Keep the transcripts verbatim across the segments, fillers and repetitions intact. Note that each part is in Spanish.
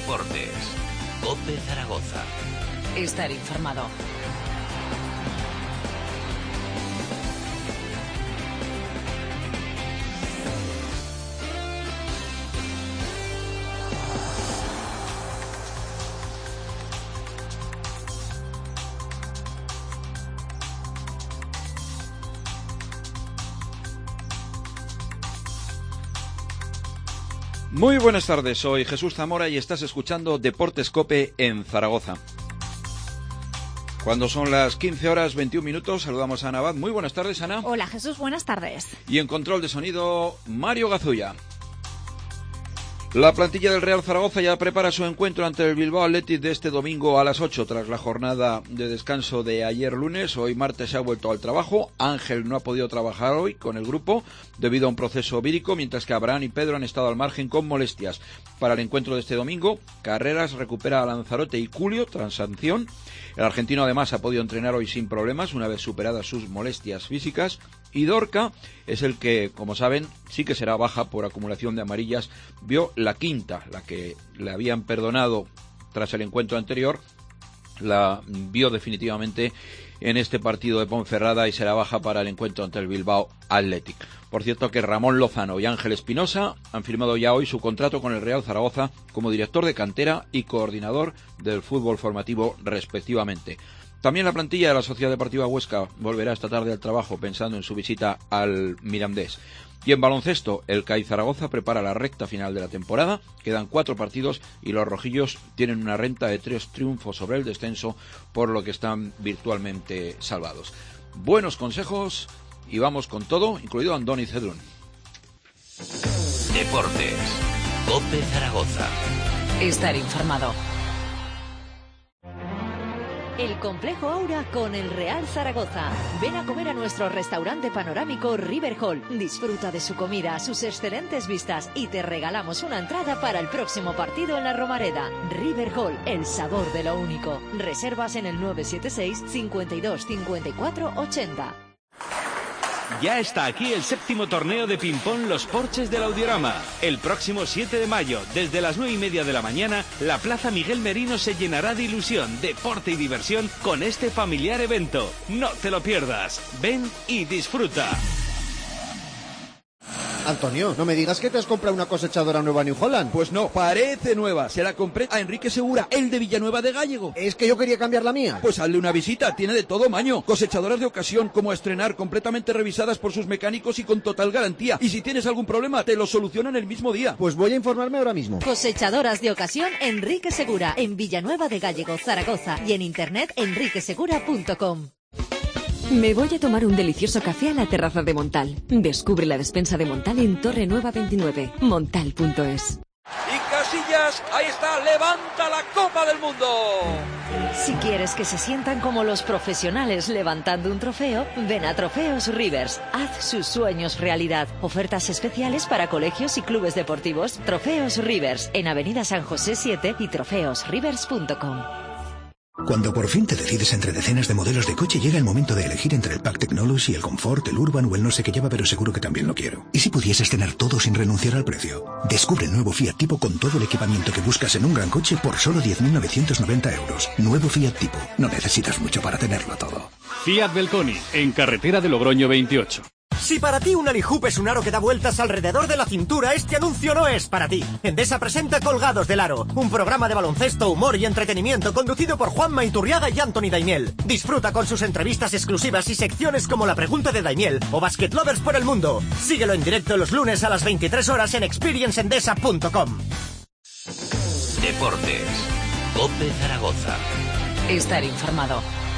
Deportes. COPE Zaragoza. Estar informado. Muy buenas tardes, soy Jesús Zamora y estás escuchando Deportes COPE en Zaragoza. Cuando son las quince horas veintiún minutos, saludamos a Ana Abad. Muy buenas tardes, Ana. Hola, Jesús, buenas tardes. Y en control de sonido, Mario Gazulla. La plantilla del Real Zaragoza ya prepara su encuentro ante el Bilbao Athletic de este domingo a las ocho, tras la jornada de descanso de ayer lunes. Hoy martes se ha vuelto al trabajo. Ángel no ha podido trabajar hoy con el grupo debido a un proceso vírico, mientras que Abraham y Pedro han estado al margen con molestias. Para el encuentro de este domingo, Carreras recupera a Lanzarote y Culio tras sanción. El argentino además ha podido entrenar hoy sin problemas una vez superadas sus molestias físicas. Y Dorca es el que, como saben, sí que será baja por acumulación de amarillas. Vio la quinta, la que le habían perdonado tras el encuentro anterior, la vio definitivamente en este partido de Ponferrada y será baja para el encuentro ante el Bilbao Athletic. Por cierto que Ramón Lozano y Ángel Espinosa han firmado ya hoy su contrato con el Real Zaragoza como director de cantera y coordinador del fútbol formativo respectivamente. También la plantilla de la Sociedad Deportiva Huesca volverá esta tarde al trabajo pensando en su visita al Mirandés. Y en baloncesto, el C A I Zaragoza prepara la recta final de la temporada. Quedan cuatro partidos y los rojillos tienen una renta de tres triunfos sobre el descenso, por lo que están virtualmente salvados. Buenos consejos y vamos con todo, incluido Andoni Cedrún. Deportes. COPE Zaragoza. Estar informado. El Complejo Aura con el Real Zaragoza. Ven a comer a nuestro restaurante panorámico River Hall. Disfruta de su comida, sus excelentes vistas y te regalamos una entrada para el próximo partido en la Romareda. River Hall, el sabor de lo único. Reservas en el nueve siete seis, cincuenta y dos, cincuenta y cuatro, ochenta. Ya está aquí el séptimo torneo de ping-pong Los Porches del Audiorama. El próximo siete de mayo, desde las nueve y media de la mañana, la Plaza Miguel Merino se llenará de ilusión, deporte y diversión con este familiar evento. No te lo pierdas. Ven y disfruta. Antonio, no me digas que te has comprado una cosechadora nueva en New Holland. Pues no, parece nueva. Se la compré a Enrique Segura, el de Villanueva de Gállego. Es que yo quería cambiar la mía. Pues hazle una visita, tiene de todo maño. Cosechadoras de ocasión, como a estrenar, completamente revisadas por sus mecánicos y con total garantía. Y si tienes algún problema, te lo solucionan el mismo día. Pues voy a informarme ahora mismo. Cosechadoras de ocasión Enrique Segura, en Villanueva de Gállego, Zaragoza, y en internet enrique segura punto com. Me voy a tomar un delicioso café a la terraza de Montal. Descubre la despensa de Montal en Torre Nueva veintinueve. Montal punto es. Y Casillas, ahí está, levanta la Copa del Mundo. Si quieres que se sientan como los profesionales levantando un trofeo, ven a Trofeos Rivers. Haz sus sueños realidad. Ofertas especiales para colegios y clubes deportivos. Trofeos Rivers, en Avenida San José siete y trofeos rivers punto com. Cuando por fin te decides entre decenas de modelos de coche, llega el momento de elegir entre el Pack Technology, el Comfort, el Urban o el no sé qué lleva, pero seguro que también lo quiero. ¿Y si pudieses tener todo sin renunciar al precio? Descubre el nuevo Fiat Tipo con todo el equipamiento que buscas en un gran coche por solo diez mil novecientos noventa euros. Nuevo Fiat Tipo. No necesitas mucho para tenerlo todo. Fiat Belconi, en carretera de Logroño veintiocho. Si para ti un Alihoop es un aro que da vueltas alrededor de la cintura, este anuncio no es para ti. Endesa presenta Colgados del Aro, un programa de baloncesto, humor y entretenimiento conducido por Juanma Iturriaga y Anthony Daimiel. Disfruta con sus entrevistas exclusivas y secciones como La Pregunta de Daimiel o Basket Lovers por el Mundo. Síguelo en directo los lunes a las veintitrés horas en experience endesa punto com. Deportes. COPE Zaragoza. Estar informado.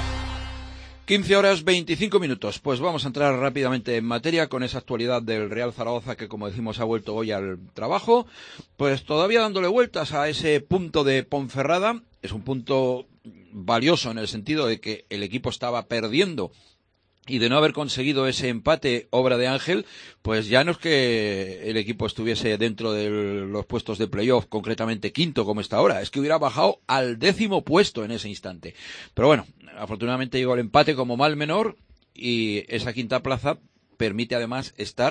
quince horas veinticinco minutos. Pues vamos a entrar rápidamente en materia con esa actualidad del Real Zaragoza que, como decimos, ha vuelto hoy al trabajo. Pues todavía dándole vueltas a ese punto de Ponferrada. Es un punto valioso en el sentido de que el equipo estaba perdiendo y de no haber conseguido ese empate, obra de Ángel, pues ya no es que el equipo estuviese dentro de los puestos de playoff, concretamente quinto como está ahora, es que hubiera bajado al décimo puesto en ese instante. Pero bueno, afortunadamente llegó el empate como mal menor y esa quinta plaza permite además estar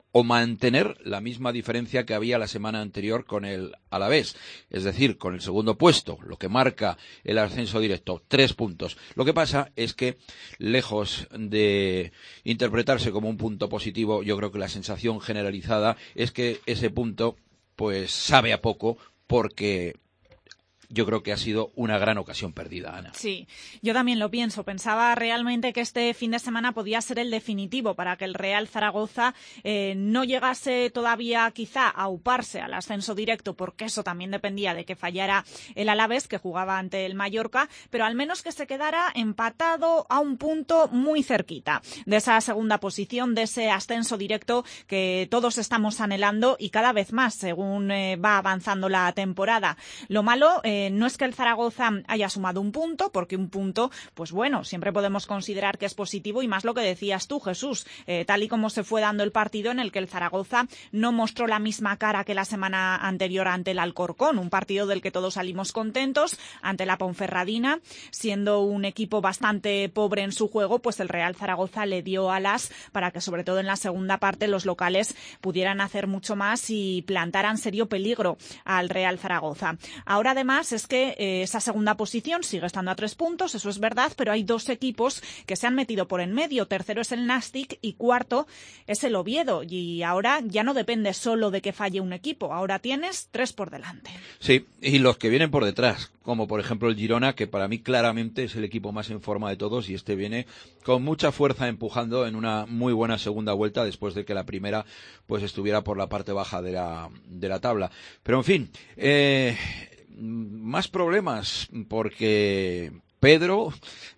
o mantener la misma diferencia que había la semana anterior con el Alavés, es decir, con el segundo puesto, lo que marca el ascenso directo, tres puntos. Lo que pasa es que, lejos de interpretarse como un punto positivo, yo creo que la sensación generalizada es que ese punto pues sabe a poco, porque yo creo que ha sido una gran ocasión perdida, Ana. Sí, yo también lo pienso. Pensaba realmente que este fin de semana podía ser el definitivo para que el Real Zaragoza eh, no llegase todavía quizá a auparse al ascenso directo, porque eso también dependía de que fallara el Alavés, que jugaba ante el Mallorca, pero al menos que se quedara empatado a un punto muy cerquita de esa segunda posición, de ese ascenso directo que todos estamos anhelando y cada vez más según eh, va avanzando la temporada. Lo malo eh, no es que el Zaragoza haya sumado un punto, porque un punto, pues bueno, siempre podemos considerar que es positivo, y más lo que decías tú, Jesús, eh, tal y como se fue dando el partido en el que el Zaragoza no mostró la misma cara que la semana anterior ante el Alcorcón, un partido del que todos salimos contentos, ante la Ponferradina, siendo un equipo bastante pobre en su juego, pues el Real Zaragoza le dio alas para que sobre todo en la segunda parte los locales pudieran hacer mucho más y plantaran serio peligro al Real Zaragoza. Ahora además es que eh, esa segunda posición sigue estando a tres puntos, eso es verdad, pero hay dos equipos que se han metido por en medio. Tercero es el Nastic y cuarto es el Oviedo. Y ahora ya no depende solo de que falle un equipo, ahora tienes tres por delante. Sí, y los que vienen por detrás, como por ejemplo el Girona, que para mí claramente es el equipo más en forma de todos, y este viene con mucha fuerza empujando en una muy buena segunda vuelta después de que la primera pues estuviera por la parte baja de la, de la tabla. Pero en fin, eh... más problemas, porque Pedro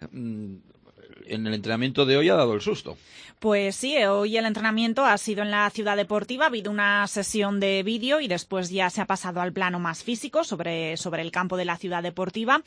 en el entrenamiento de hoy ha dado el susto. Pues sí, hoy el entrenamiento ha sido en la Ciudad Deportiva, ha habido una sesión de vídeo y después ya se ha pasado al plano más físico sobre, sobre el campo de la Ciudad Deportiva,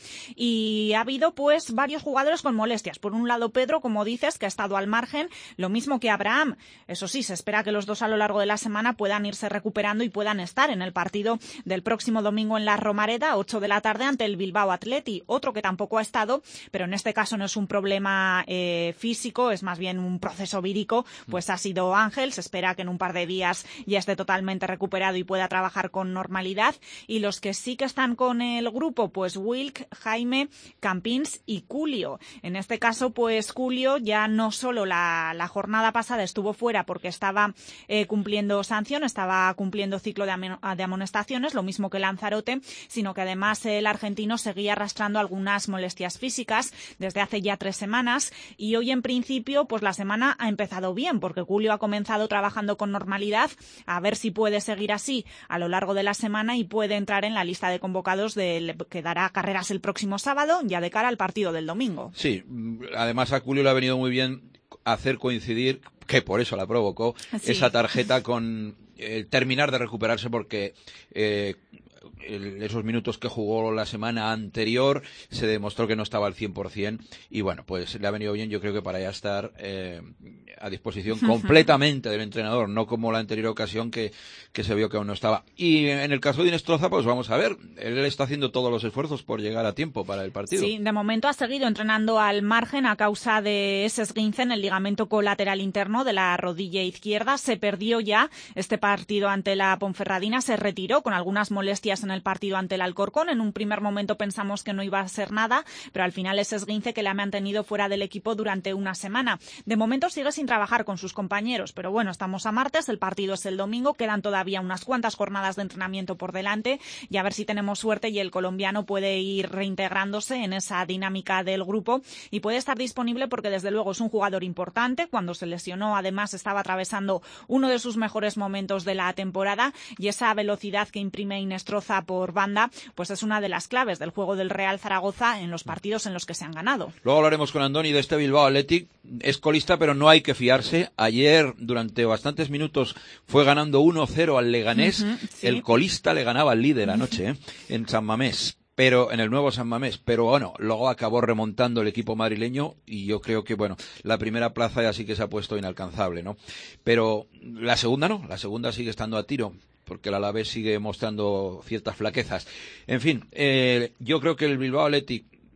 y ha habido pues varios jugadores con molestias. Por un lado Pedro, como dices, que ha estado al margen, lo mismo que Abraham. Eso sí, se espera que los dos a lo largo de la semana puedan irse recuperando y puedan estar en el partido del próximo domingo en la Romareda, ocho de la tarde, ante el Bilbao Athletic. Otro que tampoco ha estado, pero en este caso no es un problema eh, físico, es más bien un proceso vírico, pues ha sido Ángel. Se espera que en un par de días ya esté totalmente recuperado y pueda trabajar con normalidad. Y los que sí que están con el grupo, pues Wilk, Jaime, Campins y Julio. En este caso, pues Julio ya no solo la, la jornada pasada estuvo fuera porque estaba eh, cumpliendo sanción, estaba cumpliendo ciclo de, am- de amonestaciones, lo mismo que Lanzarote, sino que además el argentino seguía arrastrando algunas molestias físicas desde hace ya tres semanas, y hoy en principio pues la semana ha empezado bien, porque Julio ha comenzado trabajando con normalidad, a ver si puede seguir así a lo largo de la semana y puede entrar en la lista de convocados del, que dará carreras el próximo sábado, ya de cara al partido del domingo. Sí, además a Julio le ha venido muy bien hacer coincidir, que por eso la provocó, sí, esa tarjeta con el terminar de recuperarse, porque eh, el, esos minutos que jugó la semana anterior se demostró que no estaba al cien por ciento, y bueno, pues le ha venido bien, yo creo que para ya estar eh, a disposición completamente del entrenador, no como la anterior ocasión que, que se vio que aún no estaba. Y en el caso de Inestroza, pues vamos a ver, él está haciendo todos los esfuerzos por llegar a tiempo para el partido. Sí, de momento ha seguido entrenando al margen a causa de ese esguince en el ligamento colateral interno de la rodilla izquierda. Se perdió ya este partido ante la Ponferradina, se retiró con algunas molestias en el partido ante el Alcorcón. En un primer momento pensamos que no iba a ser nada, pero al final ese esguince que le ha mantenido fuera del equipo durante una semana. De momento sigue sin trabajar con sus compañeros, pero bueno, estamos a martes, el partido es el domingo, quedan todavía unas cuantas jornadas de entrenamiento por delante, y a ver si tenemos suerte y el colombiano puede ir reintegrándose en esa dinámica del grupo y puede estar disponible, porque desde luego es un jugador importante. Cuando se lesionó además estaba atravesando uno de sus mejores momentos de la temporada, y esa velocidad que imprime Inestroza por banda pues es una de las claves del juego del Real Zaragoza en los partidos en los que se han ganado. Luego hablaremos con Andoni de este Bilbao Athletic. Es colista, pero no hay que fiarse. Ayer durante bastantes minutos fue ganando uno cero al Leganés. Uh-huh, sí. El colista le ganaba al líder anoche, ¿eh? en San Mamés. Pero en el nuevo San Mamés, pero bueno, luego acabó remontando el equipo madrileño, y yo creo que, bueno, la primera plaza ya sí que se ha puesto inalcanzable, ¿no? Pero la segunda no, la segunda sigue estando a tiro, porque el Alavés sigue mostrando ciertas flaquezas. En fin, eh, yo creo que el Bilbao Athletic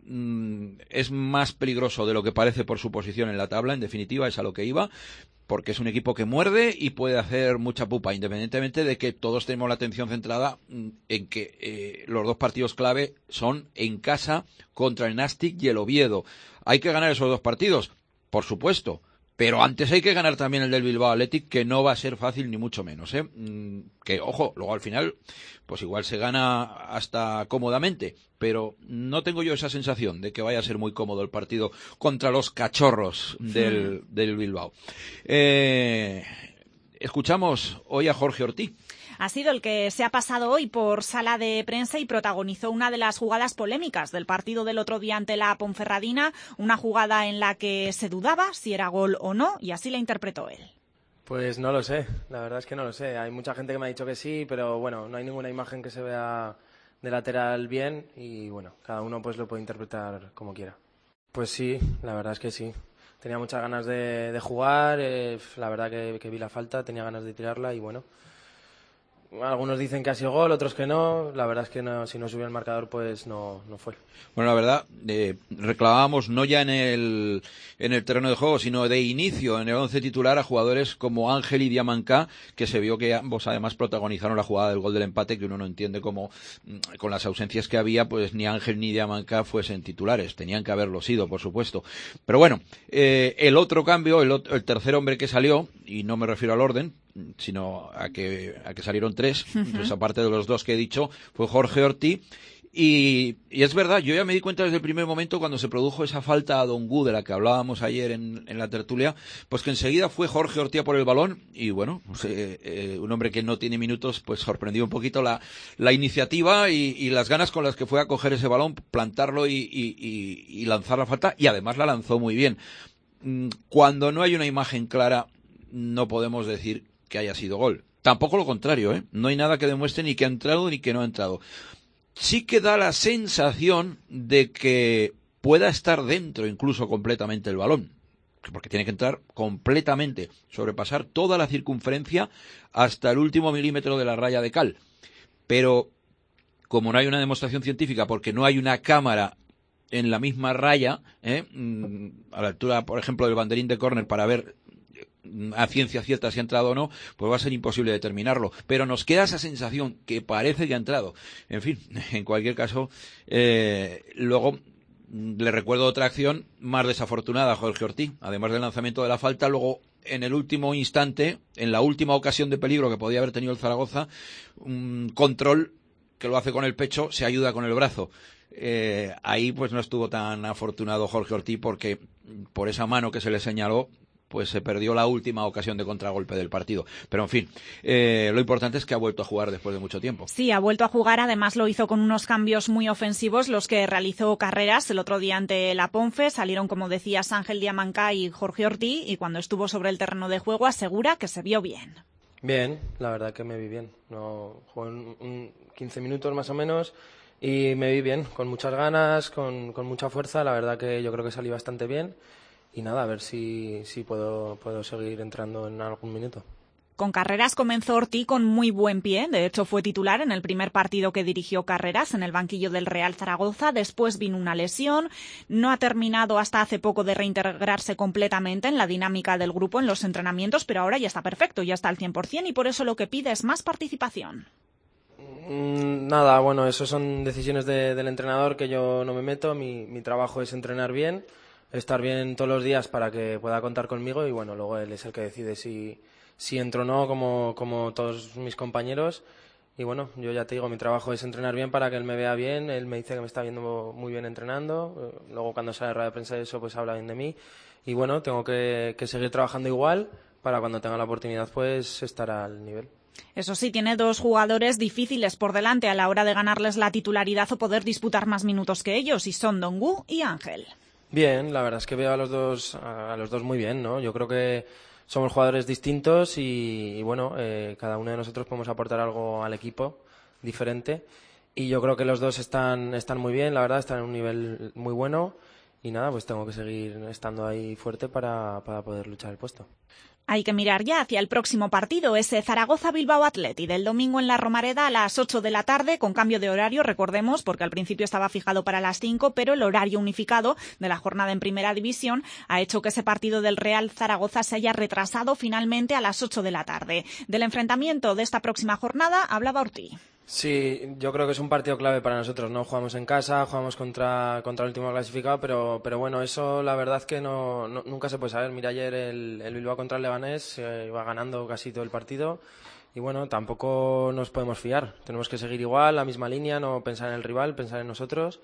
mmm, es más peligroso de lo que parece por su posición en la tabla, en definitiva, es a lo que iba, porque es un equipo que muerde y puede hacer mucha pupa, independientemente de que todos tenemos la atención centrada en que eh, los dos partidos clave son en casa contra el Nastic y el Oviedo. Hay que ganar esos dos partidos, por supuesto, pero antes hay que ganar también el del Bilbao Athletic, que no va a ser fácil ni mucho menos, ¿eh? Que, ojo, luego al final, pues igual se gana hasta cómodamente, pero no tengo yo esa sensación de que vaya a ser muy cómodo el partido contra los cachorros del, del Bilbao. Eh, escuchamos hoy a Jorge Ortiz. Ha sido el que se ha pasado hoy por sala de prensa y protagonizó una de las jugadas polémicas del partido del otro día ante la Ponferradina, una jugada en la que se dudaba si era gol o no, y así la interpretó él. Pues no lo sé, la verdad es que no lo sé. Hay mucha gente que me ha dicho que sí, pero bueno, no hay ninguna imagen que se vea de lateral bien y bueno, cada uno pues lo puede interpretar como quiera. Pues sí, la verdad es que sí. Tenía muchas ganas de, de jugar, eh, la verdad que, que vi la falta, tenía ganas de tirarla y bueno... Algunos dicen que ha sido gol, otros que no. La verdad es que no, si no subía el marcador, pues no, no fue. Bueno, la verdad, eh, reclamábamos no ya en el, en el terreno de juego, sino de inicio en el once titular a jugadores como Ángel y Diamancá, que se vio que ambos además protagonizaron la jugada del gol del empate, que uno no entiende cómo, con las ausencias que había, pues ni Ángel ni Diamancá fuesen titulares. Tenían que haberlo sido, por supuesto. Pero bueno, eh, el otro cambio, el, el tercer hombre que salió, y no me refiero al orden, sino a que, a que salieron tres, uh-huh. Pues aparte de los dos que he dicho, fue Jorge Ortiz. Y, y es verdad, yo ya me di cuenta desde el primer momento cuando se produjo esa falta a Dongu de la que hablábamos ayer en, en la tertulia, pues que enseguida fue Jorge Ortiz por el balón y bueno, pues, eh, eh, un hombre que no tiene minutos, pues sorprendió un poquito la, la iniciativa y, y las ganas con las que fue a coger ese balón, plantarlo y, y, y, y lanzar la falta, y además la lanzó muy bien. Cuando no hay una imagen clara, no podemos decir que haya sido gol. Tampoco lo contrario, ¿eh? No hay nada que demuestre ni que ha entrado ni que no ha entrado. Sí que da la sensación de que pueda estar dentro incluso completamente el balón, porque tiene que entrar completamente, sobrepasar toda la circunferencia hasta el último milímetro de la raya de cal. Pero como no hay una demostración científica, porque no hay una cámara en la misma raya, ¿eh? a la altura, por ejemplo, del banderín de córner para ver a ciencia cierta si ha entrado o no, pues va a ser imposible determinarlo, pero nos queda esa sensación que parece que ha entrado. En fin, en cualquier caso, eh, luego le recuerdo otra acción más desafortunada a Jorge Ortiz, además del lanzamiento de la falta, luego en el último instante, en la última ocasión de peligro que podía haber tenido el Zaragoza, un control que lo hace con el pecho, se ayuda con el brazo. Eh, ahí pues no estuvo tan afortunado Jorge Ortiz porque por esa mano que se le señaló pues se perdió la última ocasión de contragolpe del partido. Pero, en fin, eh, lo importante es que ha vuelto a jugar después de mucho tiempo. Sí, ha vuelto a jugar. Además, lo hizo con unos cambios muy ofensivos, los que realizó Carreras el otro día ante la Ponfe. Salieron, como decías, Ángel Diamancá y Jorge Ortiz, y cuando estuvo sobre el terreno de juego asegura que se vio bien. Bien, la verdad que me vi bien. No, jugué un, un quince minutos más o menos y me vi bien, con muchas ganas, con, con mucha fuerza. La verdad que yo creo que salí bastante bien. Y nada, a ver si, si puedo, puedo seguir entrando en algún minuto. Con Carreras comenzó Ortiz con muy buen pie. De hecho, fue titular en el primer partido que dirigió Carreras en el banquillo del Real Zaragoza. Después vino una lesión. No ha terminado hasta hace poco de reintegrarse completamente en la dinámica del grupo en los entrenamientos, pero ahora ya está perfecto, ya está al cien por cien y por eso lo que pide es más participación. Mm, nada, bueno, eso son decisiones de, del entrenador que yo no me meto. Mi, mi trabajo es entrenar bien, estar bien todos los días para que pueda contar conmigo y bueno, luego él es el que decide si, si entro o no, como, como todos mis compañeros. Y bueno, yo ya te digo, mi trabajo es entrenar bien para que él me vea bien. Él me dice que me está viendo muy bien entrenando. Luego cuando sale rueda de prensa de eso, pues habla bien de mí. Y bueno, tengo que, que seguir trabajando igual para cuando tenga la oportunidad pues estar al nivel. Eso sí, tiene dos jugadores difíciles por delante a la hora de ganarles la titularidad o poder disputar más minutos que ellos, y son Dongu y Ángel. Bien, la verdad es que veo a los dos a los dos muy bien, ¿no? Yo creo que somos jugadores distintos y, y bueno, eh, cada uno de nosotros podemos aportar algo al equipo diferente y yo creo que los dos están están muy bien, la verdad, están en un nivel muy bueno y nada, pues tengo que seguir estando ahí fuerte para, para poder luchar el puesto. Hay que mirar ya hacia el próximo partido, ese Zaragoza-Bilbao Athletic, del domingo en la Romareda a las ocho de la tarde, con cambio de horario, recordemos, porque al principio estaba fijado para las cinco, pero el horario unificado de la jornada en Primera División ha hecho que ese partido del Real Zaragoza se haya retrasado finalmente a las ocho de la tarde. Del enfrentamiento de esta próxima jornada hablaba Ortiz. Sí, yo creo que es un partido clave para nosotros, ¿no? Jugamos en casa, jugamos contra, contra el último clasificado, pero, pero bueno, eso la verdad que no, no nunca se puede saber. Mira, ayer el, el Bilbao contra el Leganés eh, iba ganando casi todo el partido y bueno, tampoco nos podemos fiar. Tenemos que seguir igual, la misma línea, no pensar en el rival, pensar en nosotros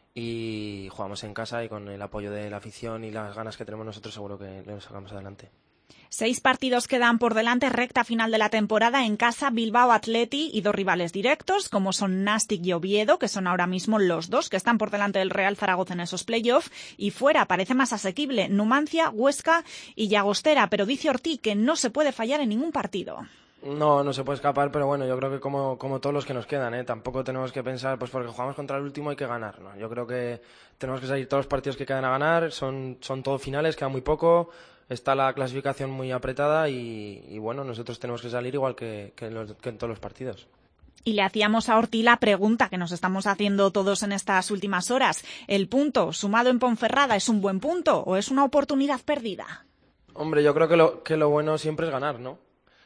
y jugamos en casa y con el apoyo de la afición y las ganas que tenemos nosotros seguro que lo sacamos adelante. Seis partidos quedan por delante, recta final de la temporada en casa, Bilbao Athletic y dos rivales directos, como son Nástic y Oviedo, que son ahora mismo los dos que están por delante del Real Zaragoza en esos playoffs, y fuera parece más asequible Numancia, Huesca y Llagostera, pero dice Ortiz que no se puede fallar en ningún partido. No, no se puede escapar, pero bueno, yo creo que como, como todos los que nos quedan, ¿eh? Tampoco tenemos que pensar, pues porque jugamos contra el último hay que ganar, ¿no? Yo creo que tenemos que salir todos los partidos que quedan a ganar, son, son todos finales, queda muy poco. Está la clasificación muy apretada y, y bueno, nosotros tenemos que salir igual que, que, en los, que en todos los partidos. Y le hacíamos a Ortiz la pregunta que nos estamos haciendo todos en estas últimas horas. ¿El punto sumado en Ponferrada es un buen punto o es una oportunidad perdida? Hombre, yo creo que lo, que lo bueno siempre es ganar, ¿no?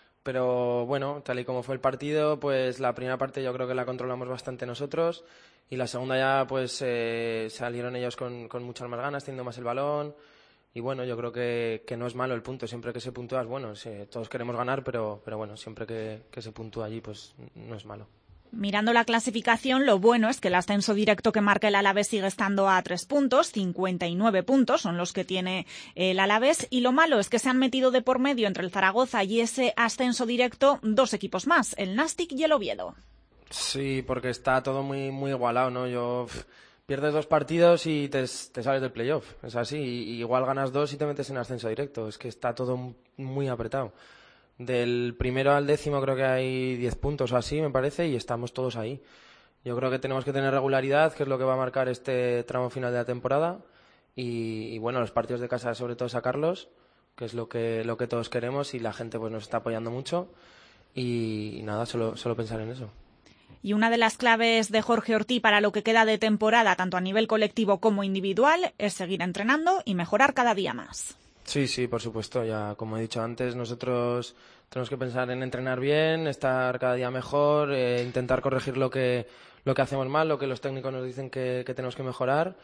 Pero bueno, tal y como fue el partido, pues la primera parte yo creo que la controlamos bastante nosotros y la segunda ya pues eh, salieron ellos con, con muchas más ganas, teniendo más el balón. Y bueno, yo creo que, que no es malo el punto, siempre que se puntúa es bueno, sí, todos queremos ganar, pero, pero bueno, siempre que, que se puntúa allí pues no es malo. Mirando la clasificación, lo bueno es que el ascenso directo que marca el Alavés sigue estando a tres puntos, cincuenta y nueve puntos son los que tiene el Alavés, y lo malo es que se han metido de por medio entre el Zaragoza y ese ascenso directo dos equipos más, el Nástic y el Oviedo. Sí, porque está todo muy, muy igualado, ¿no? Yo... Pff, pierdes dos partidos y te, te sales del playoff, es así, y, y igual ganas dos y te metes en ascenso directo, es que está todo muy apretado. Del primero al décimo creo que hay diez puntos o así, me parece, y estamos todos ahí. Yo creo que tenemos que tener regularidad, que es lo que va a marcar este tramo final de la temporada, y, y bueno, los partidos de casa sobre todo sacarlos, que es lo que, lo que todos queremos, y la gente pues nos está apoyando mucho, y, y nada, solo, solo pensar en eso. Y una de las claves de Jorge Ortiz para lo que queda de temporada, tanto a nivel colectivo como individual, es seguir entrenando y mejorar cada día más. Sí, sí, por supuesto. Ya como he dicho antes, nosotros tenemos que pensar en entrenar bien, estar cada día mejor, eh, intentar corregir lo que, lo que hacemos mal, lo que los técnicos nos dicen que, que tenemos que mejorar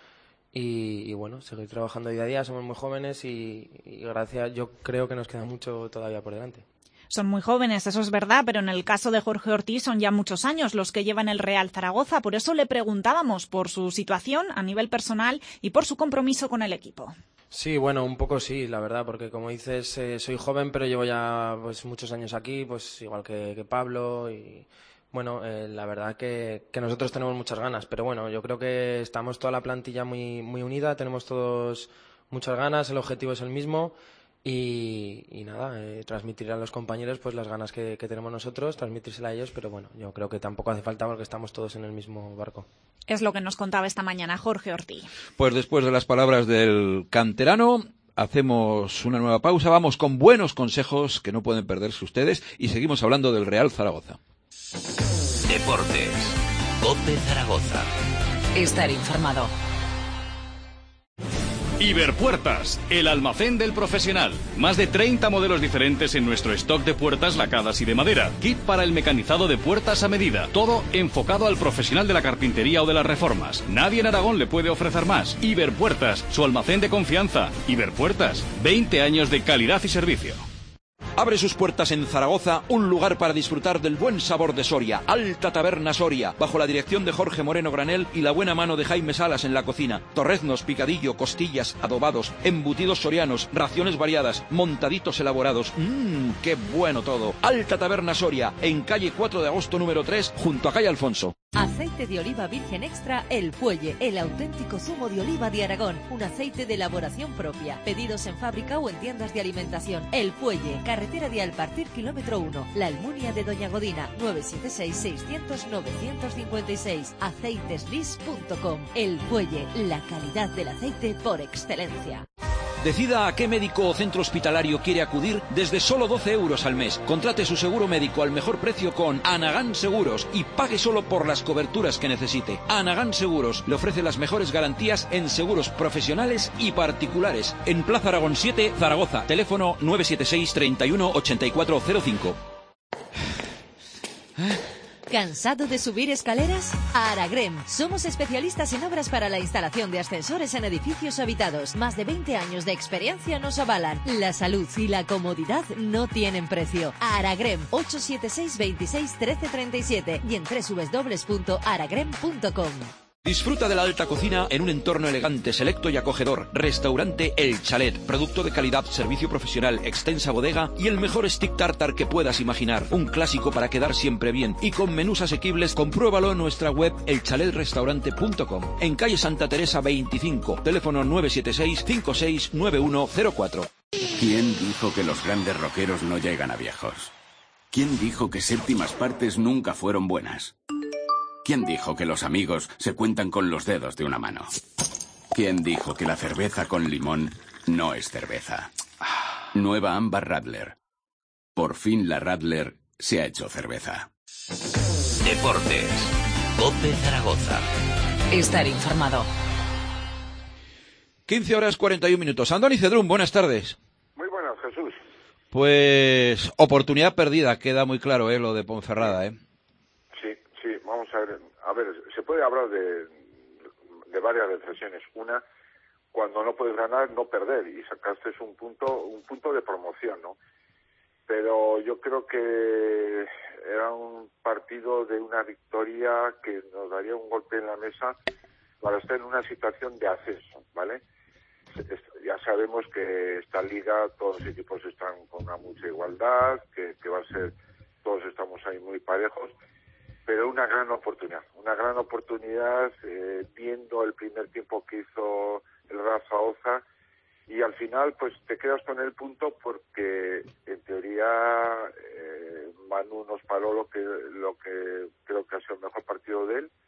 y, y bueno, seguir trabajando día a día. Somos muy jóvenes y, y gracias, yo creo que nos queda mucho todavía por delante. Son muy jóvenes, eso es verdad, pero en el caso de Jorge Ortiz son ya muchos años los que llevan el Real Zaragoza. Por eso le preguntábamos por su situación a nivel personal y por su compromiso con el equipo. Sí, bueno, un poco sí, la verdad, porque como dices, eh, soy joven, pero llevo ya pues muchos años aquí, pues igual que, que Pablo y bueno, eh, la verdad que, que nosotros tenemos muchas ganas, pero bueno, yo creo que estamos toda la plantilla muy, muy unida, tenemos todos muchas ganas, el objetivo es el mismo. Y, y nada, eh, transmitir a los compañeros pues las ganas que, que tenemos nosotros, transmitírsela a ellos, pero bueno, yo creo que tampoco hace falta porque estamos todos en el mismo barco. Es lo que nos contaba esta mañana Jorge Ortiz. Pues después de las palabras del canterano, hacemos una nueva pausa, vamos con buenos consejos que no pueden perderse ustedes y seguimos hablando del Real Zaragoza. Deportes, COPE Zaragoza. Estar informado. Iberpuertas, el almacén del profesional. Más de treinta modelos diferentes en nuestro stock de puertas lacadas y de madera. Kit para el mecanizado de puertas a medida. Todo enfocado al profesional de la carpintería o de las reformas. Nadie en Aragón le puede ofrecer más. Iberpuertas, su almacén de confianza. Iberpuertas, veinte años de calidad y servicio. Abre sus puertas en Zaragoza un lugar para disfrutar del buen sabor de Soria, Alta Taberna Soria, bajo la dirección de Jorge Moreno Granel y la buena mano de Jaime Salas en la cocina. Torreznos, picadillo, costillas, adobados, embutidos sorianos, raciones variadas, montaditos elaborados. Mmm, qué bueno todo. Alta Taberna Soria, en calle cuatro de agosto número tres, junto a calle Alfonso. Aceite de oliva virgen extra El Puelle, el auténtico zumo de oliva de Aragón. Un aceite de elaboración propia. Pedidos en fábrica o en tiendas de alimentación. El Puelle, carretera de Alpartir, kilómetro uno. La Almunia de Doña Godina, nueve siete seis, seiscientos, novecientos cincuenta y seis. aceiteslis punto com. El Puelle, la calidad del aceite por excelencia. Decida a qué médico o centro hospitalario quiere acudir desde solo doce euros al mes. Contrate su seguro médico al mejor precio con Anagán Seguros y pague solo por las coberturas que necesite. Anagán Seguros le ofrece las mejores garantías en seguros profesionales y particulares. En Plaza Aragón siete, Zaragoza. Teléfono nueve siete seis, treinta y uno, ochenta y cuatro cero cinco. ¿Cansado de subir escaleras? Aragrem. Somos especialistas en obras para la instalación de ascensores en edificios habitados. Más de veinte años de experiencia nos avalan. La salud y la comodidad no tienen precio. Aragrem. ocho siete seis, veintiséis, trece treinta y siete y en doble u doble u doble u punto aragrem punto com. Disfruta de la alta cocina en un entorno elegante, selecto y acogedor. Restaurante El Chalet. Producto de calidad, servicio profesional, extensa bodega y el mejor stick tartar que puedas imaginar. Un clásico para quedar siempre bien. Y con menús asequibles, compruébalo en nuestra web el chalet restaurante punto com. En calle Santa Teresa veinticinco. Teléfono nueve siete seis, cinco seis nueve uno cero cuatro. ¿Quién dijo que los grandes rockeros no llegan a viejos? ¿Quién dijo que séptimas partes nunca fueron buenas? ¿Quién dijo que los amigos se cuentan con los dedos de una mano? ¿Quién dijo que la cerveza con limón no es cerveza? Nueva Amber Radler. Por fin la Radler se ha hecho cerveza. Deportes. COPE Zaragoza. Estar informado. quince horas cuarenta y un minutos. Andoni Cedrún, buenas tardes. Muy buenas, Jesús. Pues oportunidad perdida, queda muy claro, ¿eh? Lo de Ponferrada, ¿eh? Vamos a ver, a ver, se puede hablar de, de varias reflexiones. Una, cuando no puedes ganar, no perder, y sacaste un punto, un punto de promoción, ¿no? Pero yo creo que era un partido de una victoria que nos daría un golpe en la mesa para estar en una situación de ascenso, ¿vale? Ya sabemos que esta liga, todos los equipos están con una mucha igualdad, que, que va a ser, todos estamos ahí muy parejos, pero una gran oportunidad, una gran oportunidad eh, viendo el primer tiempo que hizo el Real Zaragoza y al final pues te quedas con el punto porque en teoría eh, Manu nos paró lo que, lo que creo que ha sido el mejor partido de él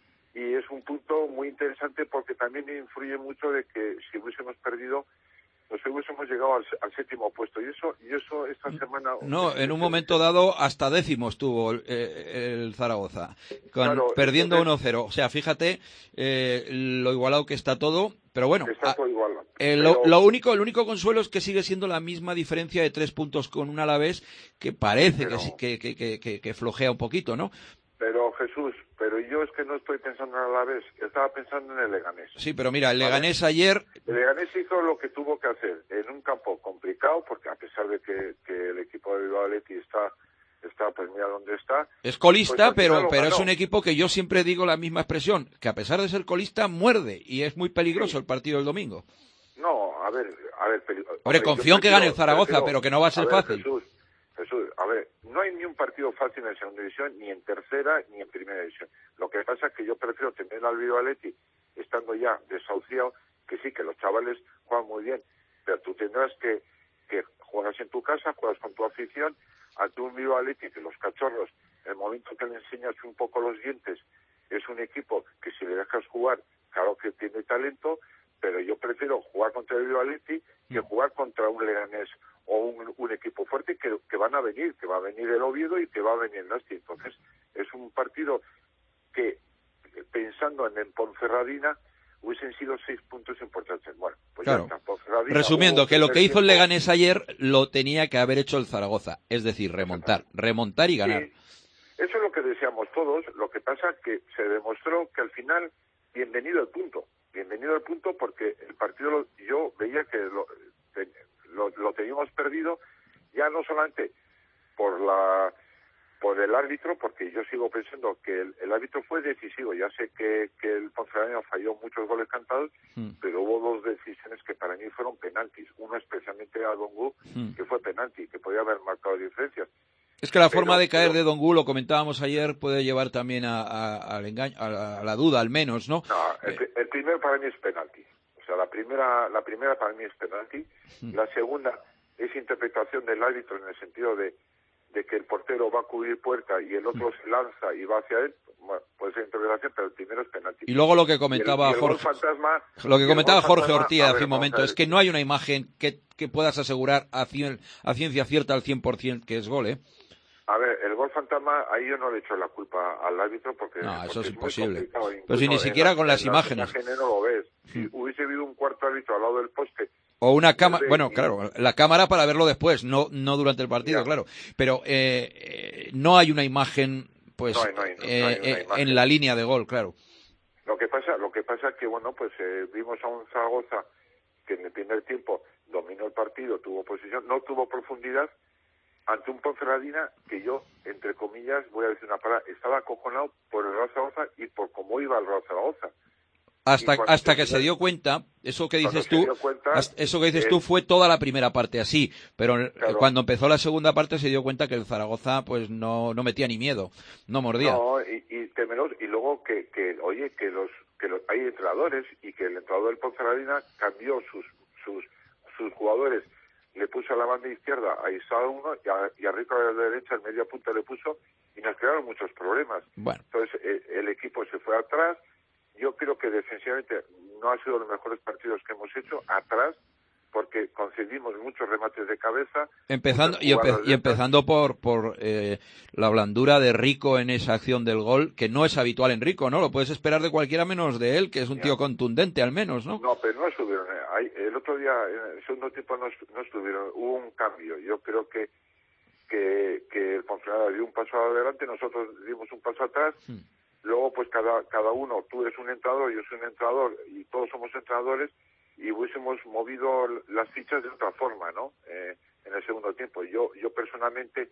y es un punto muy interesante porque también influye mucho de que si hubiésemos perdido nos hubiésemos llegado al, al séptimo puesto y eso y eso esta semana no en un momento dado hasta décimo estuvo el, el Zaragoza con, claro, perdiendo entonces, uno cero, o sea fíjate eh, lo igualado que está todo, pero bueno está todo igual. Eh, pero... lo, lo único el único consuelo es que sigue siendo la misma diferencia de tres puntos con un Alavés que parece pero... que, que, que, que, que flojea un poquito, ¿no? Pero Jesús, pero yo es que no estoy pensando en Alavés, estaba pensando en el Leganés. Sí, pero mira, el Leganés ¿vale? ayer... El Leganés hizo lo que tuvo que hacer en un campo complicado, porque a pesar de que, que el equipo de Bilbao Athletic está, está, pues mira dónde está... Es colista, pues, pero, pero es un equipo que yo siempre digo la misma expresión, que a pesar de ser colista, muerde, y es muy peligroso sí. el partido del domingo. No, a ver, a ver... Peli... Hombre, confío en que gane el Zaragoza, pero, pero que no va a ser a ver, fácil. Jesús, Jesús, a ver, no hay ni un partido fácil en segunda división, ni en tercera, ni en primera división. Lo que pasa es que yo prefiero tener al Bilbao Athletic estando ya desahuciado, que sí, que los chavales juegan muy bien, pero tú tendrás que, que juegas en tu casa, juegas con tu afición, ante un Bilbao Athletic que los cachorros, el momento que le enseñas un poco los dientes, es un equipo que si le dejas jugar, claro que tiene talento, pero yo prefiero jugar contra el Bilbao Athletic que jugar contra un Leganés o un, un equipo fuerte que, que van a venir, que va a venir el Oviedo y que va a venir el Nasti. Entonces, es un partido que, pensando en, en Ponferradina, hubiesen sido seis puntos importantes. Bueno, pues claro. ya está. Ponferradina, resumiendo, que lo que hizo tiempo... el Leganés ayer lo tenía que haber hecho el Zaragoza, es decir, remontar, remontar y ganar. Sí, eso es lo que deseamos todos, lo que pasa es que se demostró que al final, bienvenido al punto, bienvenido al punto porque el partido, lo, yo veía que lo, lo, lo teníamos perdido, ya no solamente por la por el árbitro, porque yo sigo pensando que el, el árbitro fue decisivo. Ya sé que, que el Ponferradina falló muchos goles cantados, mm. pero hubo dos decisiones que para mí fueron penaltis. Uno especialmente a Dongu, mm. que fue penalti, que podía haber marcado diferencias. Es que la pero, forma de caer pero, de Dongu, lo comentábamos ayer, puede llevar también a, a, al engaño, a, la, a la duda, al menos, ¿no? No, el, eh. el primero para mí es penalti. O sea, la primera, la primera para mí es penalti. Mm. La segunda es interpretación del árbitro en el sentido de de que el portero va a cubrir puerta y el otro se lanza y va hacia él, bueno, puede ser interpretación, pero el primero es penalti. Y luego lo que comentaba y el, y el Jorge, fantasma, lo que comentaba Jorge fantasma, Ortía hace ver, un momento, es que no hay una imagen que, que puedas asegurar a, cien, a ciencia cierta al cien por ciento que es gol, ¿eh? A ver, el gol fantasma, ahí yo no le echo la culpa al árbitro porque... No, porque eso es, es imposible. Pero si ni siquiera la, con las imágenes. Las imágenes no lo ves. Si hmm. hubiese habido un cuarto árbitro al lado del poste... O una cámara, bueno, y... claro, la cámara para verlo después, no no durante el partido, ya. Claro. Pero eh, eh, no hay una imagen, pues, no hay, no hay, no, eh, no hay eh, imagen. En la línea de gol, claro. Lo que pasa, lo que pasa es que, bueno, pues eh, vimos a un Zaragoza que en el primer tiempo dominó el partido, tuvo posición, no tuvo profundidad, ante un Ponferradina que yo, entre comillas, voy a decir una palabra, estaba acojonado por el Real Zaragoza y por cómo iba el Real Zaragoza. Hasta, hasta que se dio cuenta, eso que dices tú, cuenta, eso que dices eh, tú fue toda la primera parte así, pero claro, cuando empezó la segunda parte se dio cuenta que el Zaragoza pues no, no metía ni miedo, no mordía. No, y, y temeroso, y luego que, que oye, que los, que los, hay entrenadores y que el entrenador del Ponferradina cambió sus, sus, sus jugadores, le puso a la banda izquierda a Isao uno y a, y a Rico a la derecha, el media punta le puso y nos crearon muchos problemas. Bueno. Entonces eh, el equipo se fue atrás. Yo creo que defensivamente no ha sido los mejores partidos que hemos hecho atrás, porque concedimos muchos remates de cabeza. Empezando y, empe y empezando por por eh, la blandura de Rico en esa acción del gol, que no es habitual en Rico, ¿no? Lo puedes esperar de cualquiera menos de él, que es un ya. tío contundente al menos, ¿no? No, pero no estuvieron. Eh. El otro día, en el segundo tiempo, no, no estuvieron. Hubo un cambio. Yo creo que que, que el Ponferrada dio un paso adelante, nosotros dimos un paso atrás. Hmm. Luego, pues cada cada uno, tú eres un entrenador, yo soy un entrenador, y todos somos entrenadores, y hubiésemos movido las fichas de otra forma, ¿no? Eh, en el segundo tiempo. Yo yo personalmente...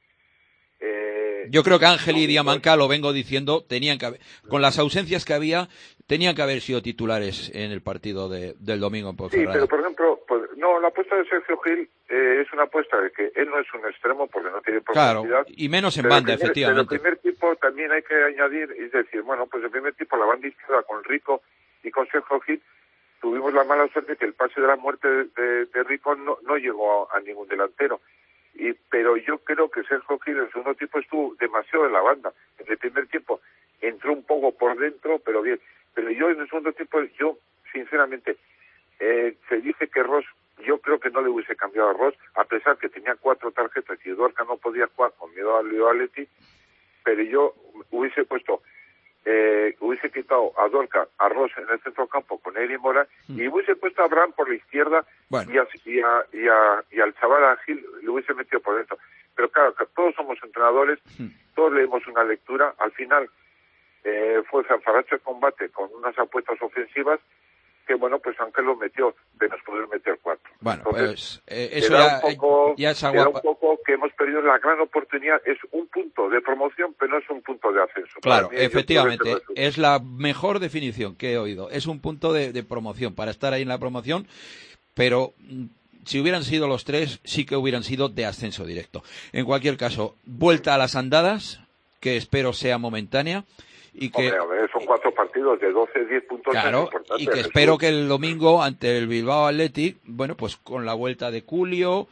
Eh, yo creo que Ángel y Diamanca, lo vengo diciendo, tenían que haber, con las ausencias que había, tenían que haber sido titulares en el partido de, del domingo en Ponferrada. Sí, pero por ejemplo, pues, no, la apuesta de Sergio Gil eh, es una apuesta de que él no es un extremo porque no tiene profundidad. Claro, y menos en banda, primer, efectivamente. Pero el primer tipo también hay que añadir, es decir, bueno, pues el primer tipo, la banda izquierda con Rico y con Sergio Gil, tuvimos la mala suerte que el pase de la muerte de, de, de Rico no, no llegó a, a ningún delantero. Y, pero yo creo que Sergio Gil en el segundo tiempo estuvo demasiado en la banda. En el primer tiempo entró un poco por dentro, pero bien. Pero yo en el segundo tiempo, yo sinceramente, eh, se dice que Ross, yo creo que no le hubiese cambiado a Ross, a pesar que tenía cuatro tarjetas y Dorca no podía jugar con miedo al Leo Atleti, pero yo hubiese puesto, eh, hubiese quitado a Dorca, a Ross en el centro campo con Eri Mora, mm. y hubiese puesto a Abraham por la izquierda, bueno. y, a, y, a, y, a, y al chaval a Gil le hubiese metido por dentro. Pero claro, todos somos entrenadores, mm. todos leemos una lectura, al final eh, fue Zanfaracho de combate con unas apuestas ofensivas que, bueno, pues aunque lo metió, de nos poder meter cuatro. Bueno, entonces, pues eh, eso ya, un poco, ya es agua... un poco que hemos perdido la gran oportunidad. Es un punto de promoción, pero no es un punto de ascenso. Claro, efectivamente, es la mejor definición que he oído. Es un punto de, de promoción, para estar ahí en la promoción, pero si hubieran sido los tres, sí que hubieran sido de ascenso directo. En cualquier caso, vuelta a las andadas, que espero sea momentánea, y que Hombre, a ver, son cuatro partidos de doce, diez puntos. Claro, y que espero que el domingo ante el Bilbao Athletic, bueno, pues con la vuelta de Culio,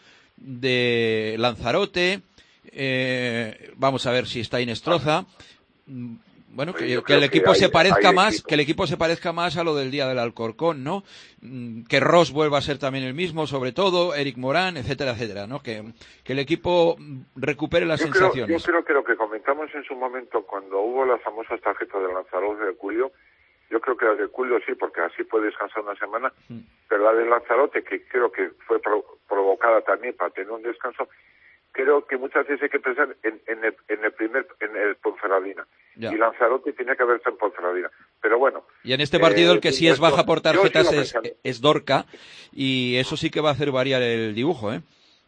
de Lanzarote, eh, vamos a ver si está Inestroza, bueno, que, que el equipo que hay, se parezca más, equipo. que el equipo se parezca más a lo del día del Alcorcón, ¿no? Que Ross vuelva a ser también el mismo, sobre todo, Eric Morán, etcétera, etcétera, ¿no? Que, que el equipo recupere las yo sensaciones. Creo, yo creo que lo que comentamos en su momento cuando hubo las famosas tarjetas de Lanzarote de Culio, yo creo que las de Culio sí, porque así puede descansar una semana, mm. pero la de Lanzarote, que creo que fue pro, provocada también para tener un descanso, creo que muchas veces hay que pensar en, en, el, en el primer, en el Ponferradina. Ya. Y Lanzarote tenía que haber estado en Ponferradina. Pero bueno. Y en este partido eh, el que sí es baja por tarjetas es, es Dorca, y eso sí que va a hacer variar el dibujo, ¿eh?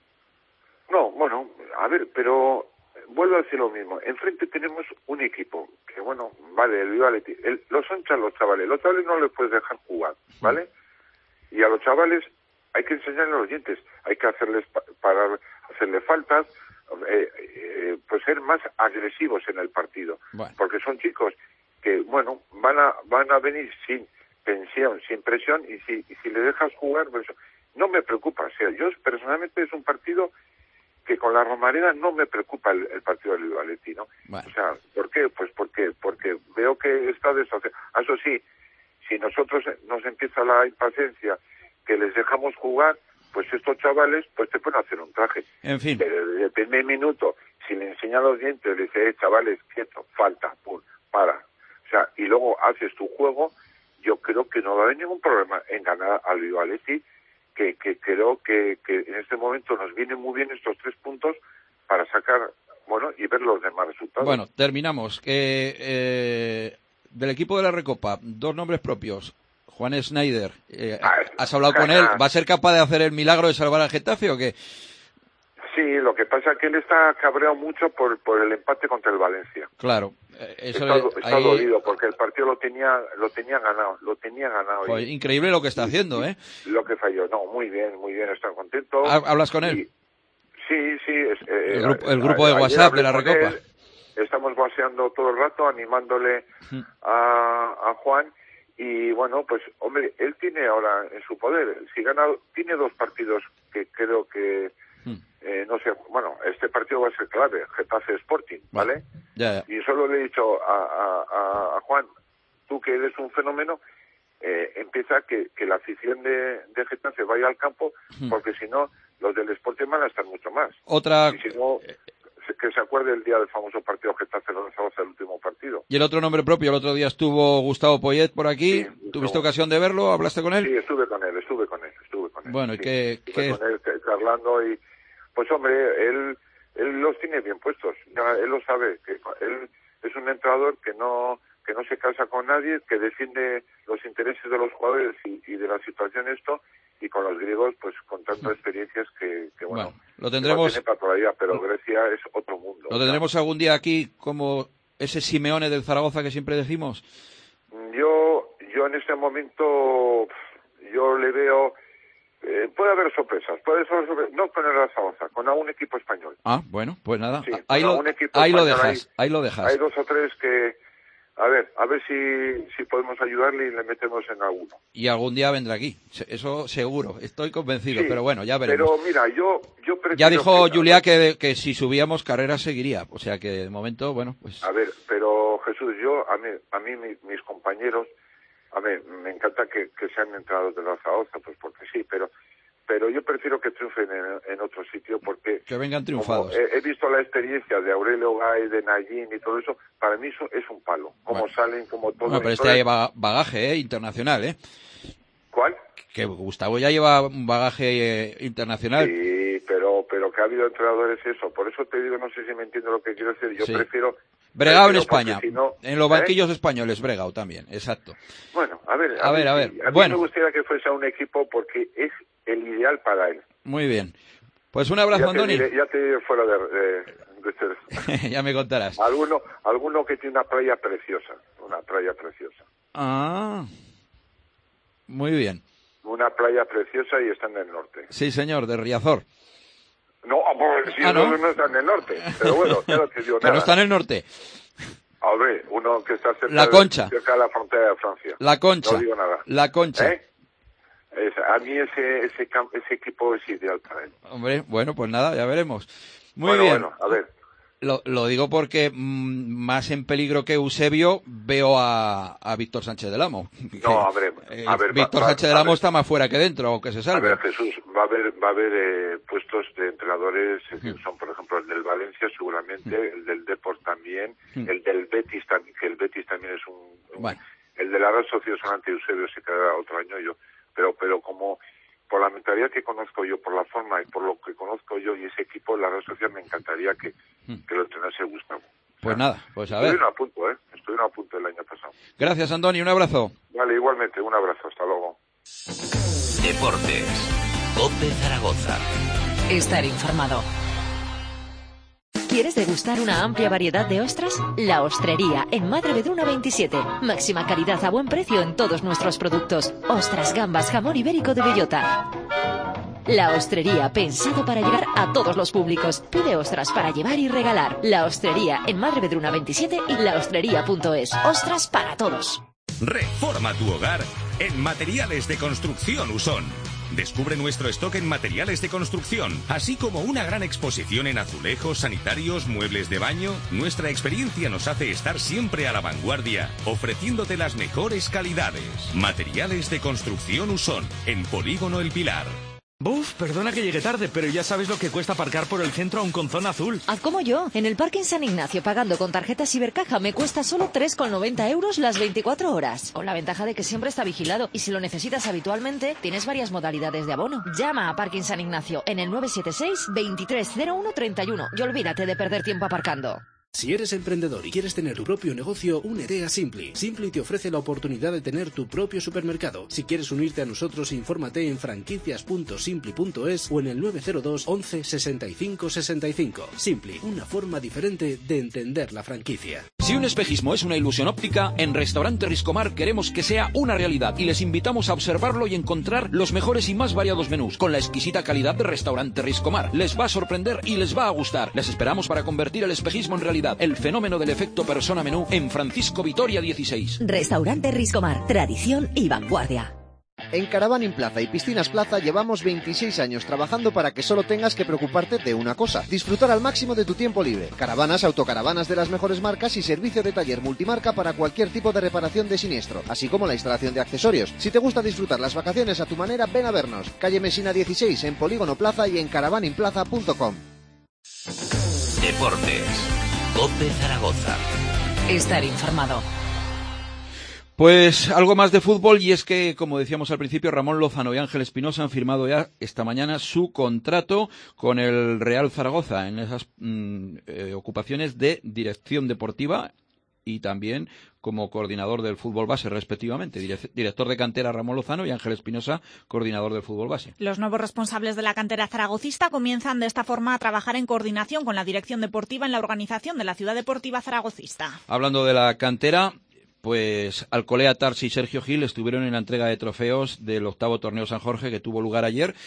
No, bueno, a ver, pero vuelvo a decir lo mismo. Enfrente tenemos un equipo que, bueno, vale, el Vivaleti, el, los anchan los chavales. Los chavales no les puedes dejar jugar, ¿vale? Y a los chavales hay que enseñarles los dientes, hay que hacerles pa para hacerle faltas, eh, eh, pues ser más agresivos en el partido, bueno. porque son chicos que, bueno, van a van a venir sin tensión, sin presión, y si y si le dejas jugar, pues no me preocupa. O sea, yo personalmente es un partido que con la Romareda no me preocupa el, el partido del Bilbao Athletic, ¿no? Bueno. O sea, ¿por qué? Pues porque porque veo que está desasociado. Eso sí, si nosotros nos empieza la impaciencia, que les dejamos jugar, pues estos chavales pues te pueden hacer un traje. En fin. Pero desde el primer minuto, si le enseñan los dientes, le dice, eh, chavales, quieto, falta, pum, para. O sea, y luego haces tu juego, yo creo que no va a haber ningún problema en ganar al Bilbao Athletic, que, que creo que, que en este momento nos vienen muy bien estos tres puntos para sacar, bueno, y ver los demás resultados. Bueno, terminamos. Eh, eh, del equipo de la Recopa, dos nombres propios. Juan Schneider, eh, ¿has hablado con él? ¿Va a ser capaz de hacer el milagro de salvar al Getafe o qué? Sí, lo que pasa es que él está cabreado mucho por, por el empate contra el Valencia. Claro. Eso está le, está ahí... dolido porque el partido lo tenía lo tenía ganado, lo tenía ganado. Joder, y, increíble lo que está haciendo, ¿eh? Lo que falló, no, muy bien, muy bien, está contento. ¿Hablas con él? Y, sí, sí. Es, eh, el, grupo, el grupo de WhatsApp de la Recopa. Él, estamos whatsappeando todo el rato, animándole hmm. a, a Juan. Y bueno, pues, hombre, él tiene ahora en su poder, si gana, tiene dos partidos que creo que, hmm. eh, no sé, bueno, este partido va a ser clave, Getafe Sporting, ¿vale? Ya, ya. Y solo le he dicho a, a, a Juan, tú que eres un fenómeno, eh, empieza que, que la afición de, de Getafe vaya al campo, hmm. porque si no, los del Sporting van a estar mucho más. Otra... Y si no, que se acuerde el día del famoso partido Getafe Zaragoza, el último partido. Y el otro nombre propio, el otro día estuvo Gustavo Poyet por aquí, sí, ¿tuviste ocasión de verlo? ¿Hablaste con él? Sí, estuve con él, estuve con él, estuve con él. Bueno, ¿y sí, qué...? Estuve qué... con él charlando y, pues hombre, él, él los tiene bien puestos, ya, él lo sabe, que él es un entrenador que no que no se casa con nadie, que defiende los intereses de los jugadores y, y de la situación esto, y con los griegos, pues con tantas experiencias que, que bueno, bueno, lo tendremos... No tiene para todavía, pero Grecia es otro mundo. ¿Lo tendremos ¿no? algún día aquí como ese Simeone del Zaragoza que siempre decimos? Yo, yo en este momento, yo le veo... Eh, puede haber sorpresas, puede haber sorpresas, no con el Zaragoza, con algún equipo español. Ah, bueno, pues nada, sí, ahí, lo, ahí lo dejas, hay, ahí lo dejas. Hay dos o tres que... A ver, a ver si, si podemos ayudarle y le metemos en alguno. Y algún día vendrá aquí, eso seguro, estoy convencido, sí, pero bueno, ya veremos. Pero mira, yo, yo prefiero... Ya dijo que, Juliá que, que si subíamos carreras seguiría, o sea que de momento, bueno, pues... A ver, pero Jesús, yo, a mí, a mí mis, mis compañeros, a ver, me encanta que, que sean entrados de la Zaragoza, pues porque sí, pero... pero yo prefiero que triunfen en, en otro sitio porque... Que vengan triunfados. He, he visto la experiencia de Aurelio Gay, de Nayín y todo eso, para mí eso es un palo. Como bueno. salen, como todo... No, pero este ya lleva bagaje, ¿eh? Internacional, ¿eh? ¿Cuál? Que Gustavo ya lleva un bagaje eh, internacional. Sí, pero, pero que ha habido entrenadores eso. Por eso te digo, no sé si me entiendo lo que quiero decir. Yo sí. prefiero... Bregao en España, si no, en los banquillos ¿eh? españoles, Bregao también, exacto. Bueno, a ver, a, a ver, ver, a ver. A mí bueno. me gustaría que fuese a un equipo porque es el ideal para él. Muy bien. Pues un abrazo, ya Andoni. Diré, ya te diré fuera de... de, de, de ya me contarás. Alguno, alguno que tiene una playa preciosa, una playa preciosa. Ah, muy bien. Una playa preciosa y está en el norte. Sí, señor, de Riazor. No, pues, si ah, no, no, no está en el norte, pero bueno, ya no te digo Pero nada. no está en el norte. A ver, uno que está cerca, la Concha. De, cerca de la frontera de Francia. La Concha. No digo nada. La Concha. ¿Eh? Es, a mí ese, ese, ese equipo es ideal para él. Hombre, bueno, pues nada, ya veremos. Muy bueno, bien. Bueno, a ver. Lo, lo digo porque mmm, más en peligro que Eusebio veo a, a Víctor Sánchez del Amo. No, a ver, eh, a ver Víctor va, Sánchez va, del Amo ver. está más fuera que dentro, aunque se salve. A ver, Jesús, va a haber, va a haber eh, puestos de entrenadores que uh-huh. son, por ejemplo, el del Valencia seguramente, uh-huh. el del Deport también, uh-huh. el del Betis también, que el Betis también es un... un bueno. El de la Real Sociedad solamente Eusebio se quedará otro año yo, pero pero como... por la mentalidad que conozco yo, por la forma y por lo que conozco yo y ese equipo, la Real Sociedad me encantaría que, que lo entrenase Gustavo. Pues o sea, nada, pues a ver. Estuvieron a punto, ¿eh? Estuvieron a punto el año pasado. Gracias, Andoni, un abrazo. Vale, igualmente, un abrazo, hasta luego. Deportes, COPE Zaragoza. Estar informado. ¿Quieres degustar una amplia variedad de ostras? La Ostrería, en Madre Vedruna veintisiete. Máxima calidad a buen precio en todos nuestros productos. Ostras, gambas, jamón ibérico de bellota. La Ostrería, pensado para llegar a todos los públicos. Pide ostras para llevar y regalar. La Ostrería, en Madre Vedruna veintisiete y laostrería punto es. Ostras para todos. Reforma tu hogar en Materiales de Construcción Usón. Descubre nuestro stock en materiales de construcción, así como una gran exposición en azulejos, sanitarios, muebles de baño. Nuestra experiencia nos hace estar siempre a la vanguardia, ofreciéndote las mejores calidades. Materiales de construcción Usón, en Polígono El Pilar. Buf, perdona que llegue tarde, pero ya sabes lo que cuesta aparcar por el centro aún con zona azul. Haz como yo. En el Parking San Ignacio, pagando con tarjeta Cibercaja, me cuesta solo tres con noventa euros las veinticuatro horas. Con la ventaja de que siempre está vigilado. Y si lo necesitas habitualmente, tienes varias modalidades de abono. Llama a Parking San Ignacio en el nueve siete seis, veintitrés cero uno treinta y uno y olvídate de perder tiempo aparcando. Si eres emprendedor y quieres tener tu propio negocio, únete a Simply. Simply te ofrece la oportunidad de tener tu propio supermercado. Si quieres unirte a nosotros, infórmate en franquicias punto simply punto es o en el nueve cero dos, once, sesenta y cinco, sesenta y cinco. Simply, una forma diferente de entender la franquicia. Si un espejismo es una ilusión óptica, en Restaurante Riscomar queremos que sea una realidad y les invitamos a observarlo y encontrar los mejores y más variados menús con la exquisita calidad de Restaurante Riscomar. Les va a sorprender y les va a gustar. Les esperamos para convertir el espejismo en realidad. El fenómeno del efecto persona menú en Francisco Vitoria dieciséis. Restaurante Riscomar, tradición y vanguardia. En Caravaning Plaza y Piscinas Plaza llevamos veintiséis años trabajando para que solo tengas que preocuparte de una cosa: disfrutar al máximo de tu tiempo libre. Caravanas, autocaravanas de las mejores marcas y servicio de taller multimarca para cualquier tipo de reparación de siniestro, así como la instalación de accesorios. Si te gusta disfrutar las vacaciones a tu manera, ven a vernos. Calle Mesina dieciséis en Polígono Plaza y en caravaning plaza punto com. Deportes. COPE Zaragoza. Estar informado. Pues algo más de fútbol, y es que, como decíamos al principio, Ramón Lozano y Ángel Espinosa han firmado ya esta mañana su contrato con el Real Zaragoza en esas mm, eh, ocupaciones de dirección deportiva y también como coordinador del fútbol base, respectivamente. Director de cantera Ramón Lozano y Ángel Espinosa, coordinador del fútbol base. Los nuevos responsables de la cantera zaragocista comienzan de esta forma a trabajar en coordinación con la dirección deportiva en la organización de la ciudad deportiva zaragocista. Hablando de la cantera, pues Alcolea, Tarsi y Sergio Gil estuvieron en la entrega de trofeos del octavo torneo San Jorge que tuvo lugar ayer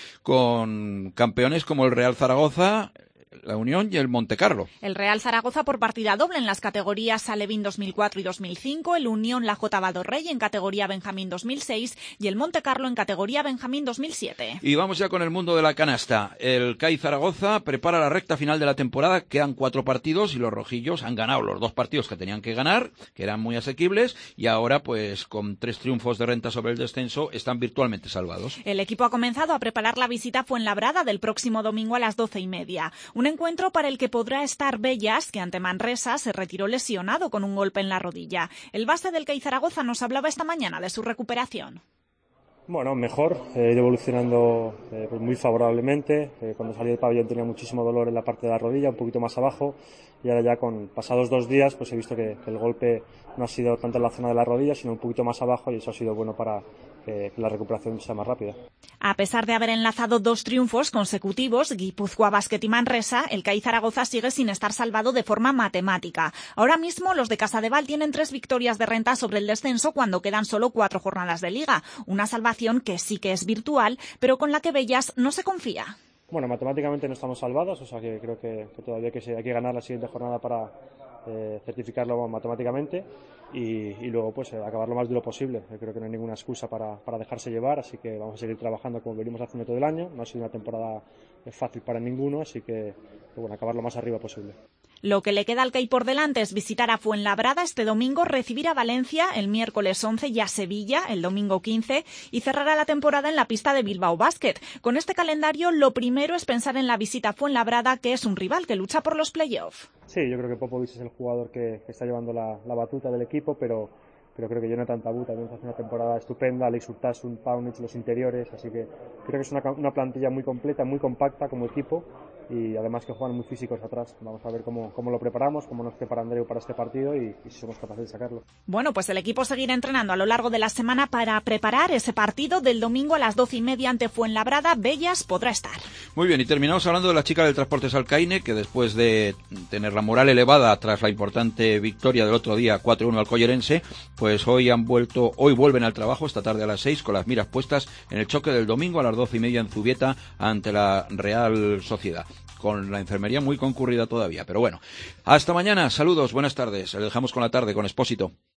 con campeones como el Real Zaragoza, la Unión y el Montecarlo. El Real Zaragoza por partida doble en las categorías Alevín dos mil cuatro y dos mil cinco, el Unión la J. Vadorrey en categoría Benjamín dos mil seis y el Montecarlo en categoría Benjamín dos mil siete. Y vamos ya con el mundo de la canasta. El C A I Zaragoza prepara la recta final de la temporada, quedan cuatro partidos y los rojillos han ganado los dos partidos que tenían que ganar, que eran muy asequibles, y ahora pues con tres triunfos de renta sobre el descenso están virtualmente salvados. El equipo ha comenzado a preparar la visita a Fuenlabrada del próximo domingo a las doce y media. Un encuentro para el que podrá estar Bellas, que ante Manresa se retiró lesionado con un golpe en la rodilla. El base del C A I Zaragoza nos hablaba esta mañana de su recuperación. Bueno, mejor, he ido evolucionando eh, pues muy favorablemente. Eh, cuando salí del pabellón tenía muchísimo dolor en la parte de la rodilla, un poquito más abajo, y ahora ya con pasados dos días pues he visto que, que el golpe no ha sido tanto en la zona de la rodilla, sino un poquito más abajo, y eso ha sido bueno para que la recuperación sea más rápida. A pesar de haber enlazado dos triunfos consecutivos, Guipúzcoa Basket y Manresa, el C A I Zaragoza sigue sin estar salvado de forma matemática. Ahora mismo los de Casadeval tienen tres victorias de renta sobre el descenso cuando quedan solo cuatro jornadas de liga. Una salvación que sí que es virtual, pero con la que Bellas no se confía. Bueno, matemáticamente no estamos salvados, o sea que creo que, que todavía hay que, hay que ganar la siguiente jornada para eh, certificarlo matemáticamente y, y luego pues eh, acabar lo más duro posible. Yo creo que no hay ninguna excusa para, para dejarse llevar, así que vamos a seguir trabajando como venimos haciendo todo el año. No ha sido una temporada fácil para ninguno, así que, que bueno, acabar lo más arriba posible. Lo que le queda al C A I por delante es visitar a Fuenlabrada este domingo, recibir a Valencia el miércoles once y a Sevilla el domingo quince y cerrará la temporada en la pista de Bilbao Basket. Con este calendario lo primero es pensar en la visita a Fuenlabrada, que es un rival que lucha por los playoffs. Sí, yo creo que Popovic es el jugador que, que está llevando la, la batuta del equipo, pero, pero creo que Jonathan Tabú también hace una temporada estupenda, Alex Urtasun, Paunic, los interiores, así que creo que es una, una plantilla muy completa, muy compacta como equipo, y además que juegan muy físicos atrás. Vamos a ver cómo, cómo lo preparamos, cómo nos prepara Andreu para este partido y, y si somos capaces de sacarlo. Bueno, pues el equipo seguirá entrenando a lo largo de la semana para preparar ese partido del domingo a las doce y media ante Fuenlabrada. Bellas podrá estar. Muy bien, y terminamos hablando de la chica del Transportes Alcaine, que después de tener la moral elevada tras la importante victoria del otro día cuatro uno al Collerense, pues hoy han vuelto, hoy vuelven al trabajo esta tarde a las seis con las miras puestas en el choque del domingo a las doce y media en Zubieta ante la Real Sociedad, con la enfermería muy concurrida todavía. Pero bueno, hasta mañana, saludos, buenas tardes. Le dejamos con la tarde con Expósito.